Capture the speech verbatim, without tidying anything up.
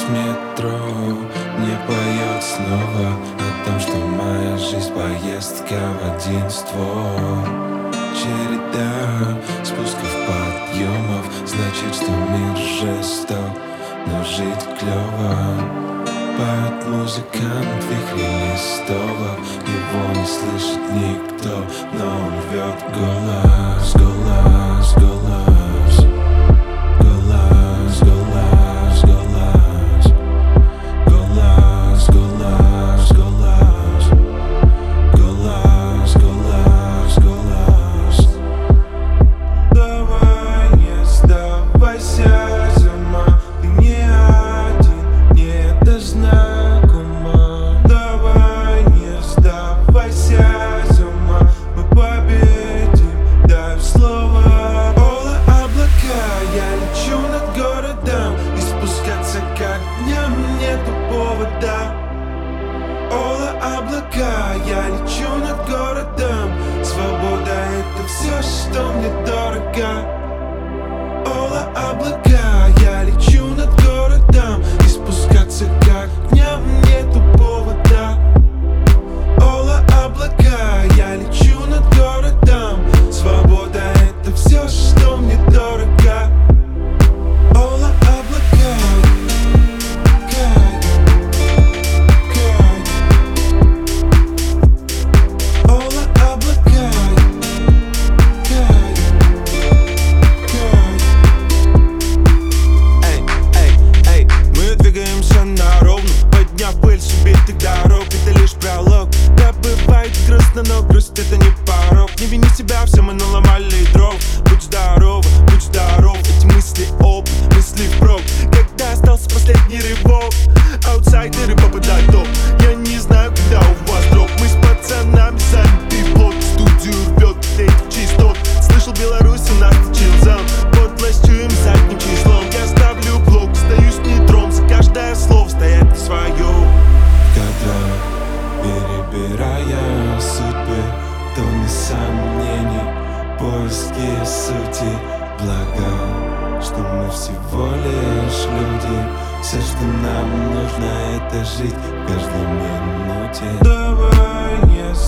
метро мне поет снова о том, что моя жизнь поездка в один ствол. Череда спусков, подъемов, значит, что мир жесток, но жить клёво. Поет музыкант в вихре листовок, его не слышит никто, но он рвет голос, голос, голос. Голос, голос, голос. Голос, голос, голос. Голос, голос, голос. Давай, не сдавайся, зима, ты не один, не это знакомо. Давай, не сдавайся, зима, мы победим, дай слово. Ола облака, я лечу над городом, и спускаться как днем нету повода. Ола облака, я лечу над городом, свобода — это все, что мне дорого. Ола облака, я лечу над городом, и спускаться как днем нету повода. Ола облака, я лечу над городом, свобода — это все, что мне дорого. Ола облака, кай, кай. Ола облака, кай, кай. Эй, эй, эй, мы двигаемся на ровно, подняв пыль с убитых дорог. Это лишь пролог, да бывает грустно, но грусть — это не порог. Не вини себя, все мы наломали дров. Будь здоров, будь здоров, эти мысли опыт, мысли впрок. Когда остался последний рывок, аутсайдеры попадают в топ. Я не знаю, когда у вас дроп. Мы с пацанами занятый блок, студию рвет этих частот. Слышал, Беларусь у нас чилзон, под властью им задним числом. Я ставлю блок, остаюсь нейтром, за каждое слово стоять на своем. Когда, перебирая судьбы, тонны сомнений, поиски сути. Благо, что мы всего лишь люди. Все, что нам нужно, это жить в каждой минуте. Давай, не